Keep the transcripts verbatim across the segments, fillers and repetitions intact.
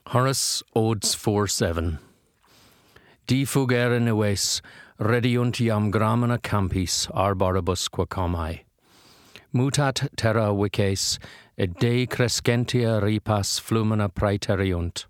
Horace Odes four seven. Di fugere neves, rediunt iam gramina campis arboribus quacomai. Mutat terra vices, et de crescentia ripas flumina praeteriunt.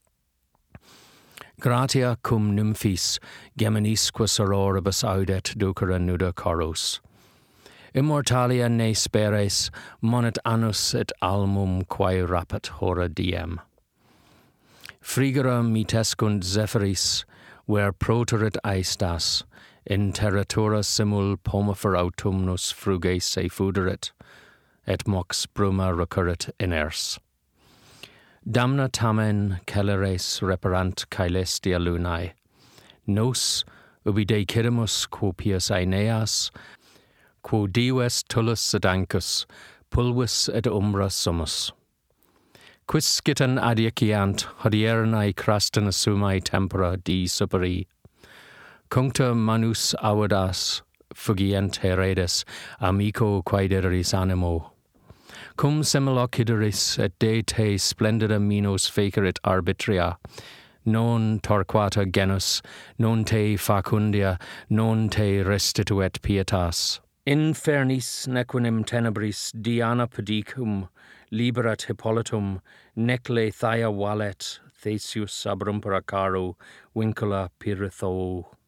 Gratia cum nymphis geminisque sororibus audet ducere nuda corus. Immortalia ne speres, monet annus et almum quae rapet hora diem. Frigera mitescunt zephyris, where proterit aestas, in terratura simul pomifer autumnus fruges se fuderit, et mox bruma recurrit iners. Damna tamen celeres reparant caelestia lunae, nos ubi decidimus quo pius Aeneas, quo dives tullus et ancus, pulvis et umbra sumus. Quis scitan adiciant hodiernae crastana sumae tempora di superi, cuncta manus audas fugient heredes amico quaederis animo. Cum similocideris et de te splendida minos fecerit arbitria, non torquata genus, non te facundia, non te restituet pietas. Infernis nequinem tenebris Diana pedicum, liberat Hippolytum, necle Thaia valet, Theseus abrumpera caro, vincula Piritho.